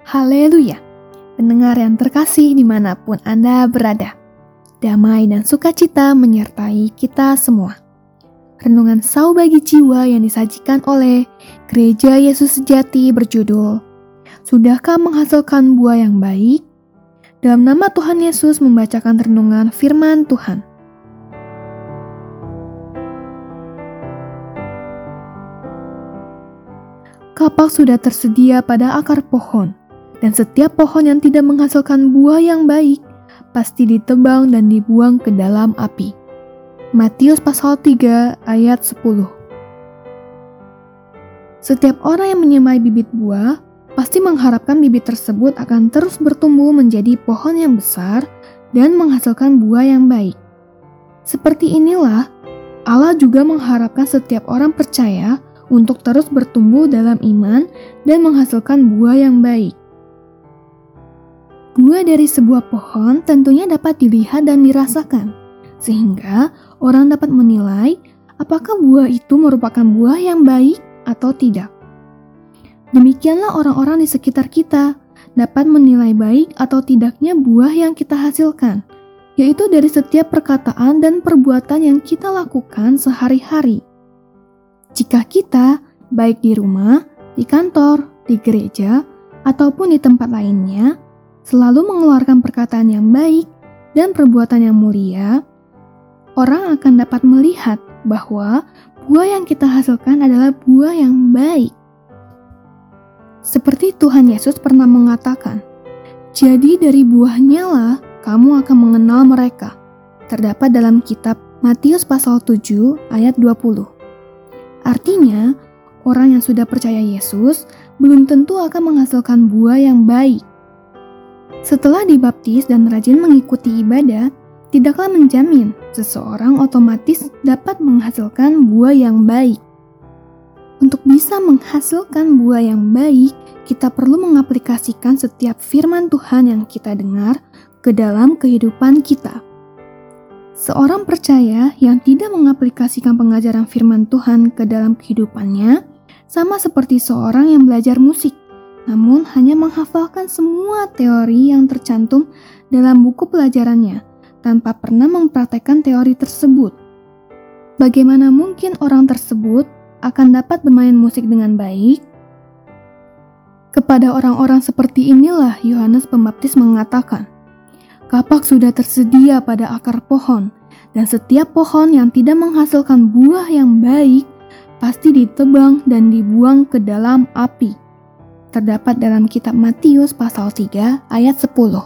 Haleluya! Pendengar yang terkasih dimanapun Anda berada, damai dan sukacita menyertai kita semua. Renungan Sau bagi jiwa yang disajikan oleh Gereja Yesus Sejati berjudul Sudahkah menghasilkan buah yang baik? Dalam nama Tuhan Yesus membacakan renungan firman Tuhan. Kapak sudah tersedia pada akar pohon, dan setiap pohon yang tidak menghasilkan buah yang baik pasti ditebang dan dibuang ke dalam api. Matius pasal 3 ayat 10. Setiap orang yang menyemai bibit buah pasti mengharapkan bibit tersebut akan terus bertumbuh menjadi pohon yang besar dan menghasilkan buah yang baik. Seperti inilah Allah juga mengharapkan setiap orang percaya untuk terus bertumbuh dalam iman dan menghasilkan buah yang baik. Buah dari sebuah pohon tentunya dapat dilihat dan dirasakan, sehingga orang dapat menilai apakah buah itu merupakan buah yang baik atau tidak. Demikianlah orang-orang di sekitar kita dapat menilai baik atau tidaknya buah yang kita hasilkan, yaitu dari setiap perkataan dan perbuatan yang kita lakukan sehari-hari. Jika kita, baik di rumah, di kantor, di gereja, ataupun di tempat lainnya, selalu mengeluarkan perkataan yang baik dan perbuatan yang mulia, orang akan dapat melihat bahwa buah yang kita hasilkan adalah buah yang baik. Seperti Tuhan Yesus pernah mengatakan, "Jadi dari buahnya lah kamu akan mengenal mereka." Terdapat dalam kitab Matius pasal 7 ayat 20. Artinya, orang yang sudah percaya Yesus belum tentu akan menghasilkan buah yang baik. Setelah dibaptis dan rajin mengikuti ibadah, tidaklah menjamin seseorang otomatis dapat menghasilkan buah yang baik. Untuk bisa menghasilkan buah yang baik, kita perlu mengaplikasikan setiap firman Tuhan yang kita dengar ke dalam kehidupan kita. Seorang percaya yang tidak mengaplikasikan pengajaran firman Tuhan ke dalam kehidupannya sama seperti seorang yang belajar musik, namun hanya menghafalkan semua teori yang tercantum dalam buku pelajarannya tanpa pernah mempraktekkan teori tersebut. Bagaimana mungkin orang tersebut akan dapat bermain musik dengan baik? Kepada orang-orang seperti inilah Yohanes Pembaptis mengatakan, "Kapak sudah tersedia pada akar pohon, dan setiap pohon yang tidak menghasilkan buah yang baik pasti ditebang dan dibuang ke dalam api." Terdapat dalam kitab Matius pasal 3 ayat 10.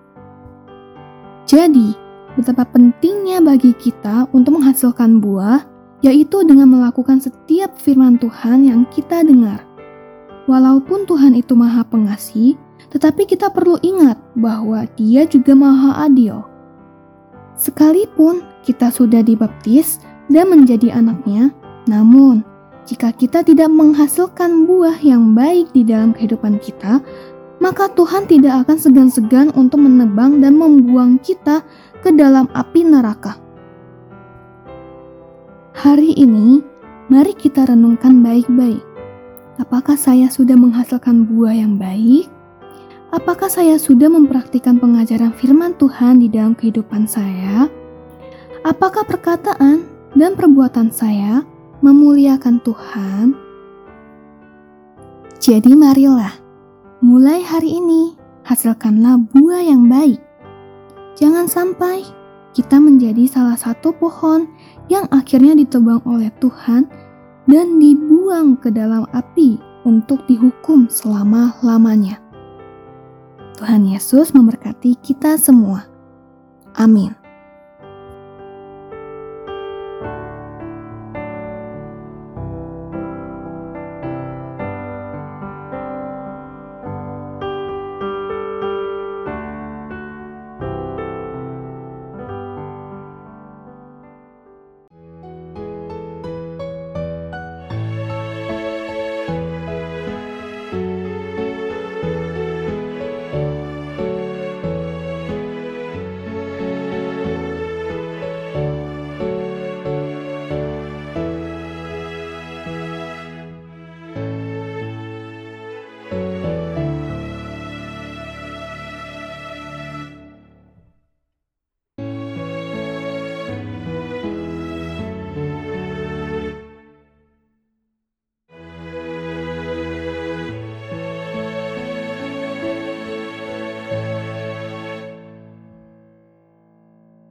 Jadi, betapa pentingnya bagi kita untuk menghasilkan buah, yaitu dengan melakukan setiap firman Tuhan yang kita dengar. Walaupun Tuhan itu Maha Pengasih, tetapi kita perlu ingat bahwa Dia juga Maha Adil. Sekalipun kita sudah dibaptis dan menjadi anaknya, namun jika kita tidak menghasilkan buah yang baik di dalam kehidupan kita, maka Tuhan tidak akan segan-segan untuk menebang dan membuang kita ke dalam api neraka. Hari ini, mari kita renungkan baik-baik. Apakah saya sudah menghasilkan buah yang baik? Apakah saya sudah mempraktikkan pengajaran firman Tuhan di dalam kehidupan saya? Apakah perkataan dan perbuatan saya memuliakan Tuhan? Jadi marilah, mulai hari ini, hasilkanlah buah yang baik. Jangan sampai kita menjadi salah satu pohon yang akhirnya ditebang oleh Tuhan dan dibuang ke dalam api untuk dihukum selama-lamanya. Tuhan Yesus memberkati kita semua. Amin.